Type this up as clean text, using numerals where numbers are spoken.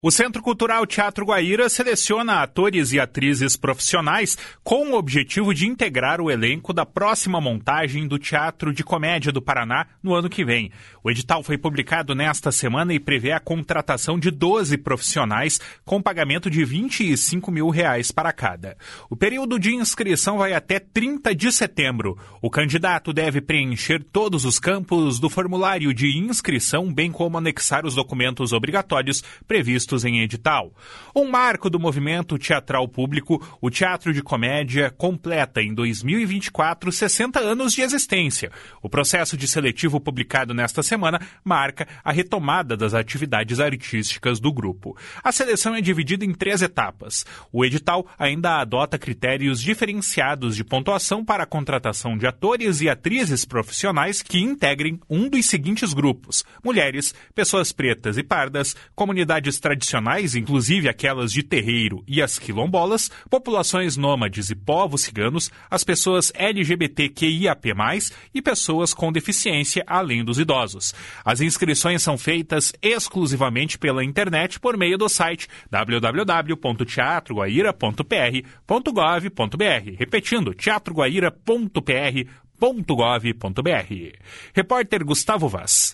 O Centro Cultural Teatro Guaíra seleciona atores e atrizes profissionais com o objetivo de integrar o elenco da próxima montagem do Teatro de Comédia do Paraná no ano que vem. O edital foi publicado nesta semana e prevê a contratação de 12 profissionais com pagamento de R$25 mil para cada. O período de inscrição vai até 30 de setembro. O candidato deve preencher todos os campos do formulário de inscrição, bem como anexar os documentos obrigatórios previstos em edital. Um marco do movimento teatral público, o Teatro de Comédia completa em 2024 60 anos de existência. O processo de seletivo publicado nesta semana marca a retomada das atividades artísticas do grupo. A seleção é dividida em 3 etapas. O edital ainda adota critérios diferenciados de pontuação para a contratação de atores e atrizes profissionais que integrem um dos seguintes grupos: mulheres, pessoas pretas e pardas, comunidades tradicionais, inclusive aquelas de terreiro e as quilombolas, populações nômades e povos ciganos, as pessoas LGBTQIAP+, e pessoas com deficiência, além dos idosos. As inscrições são feitas exclusivamente pela internet por meio do site www.teatroguaira.pr.gov.br. Repetindo, teatroguaira.pr.gov.br. Repórter Gustavo Vaz.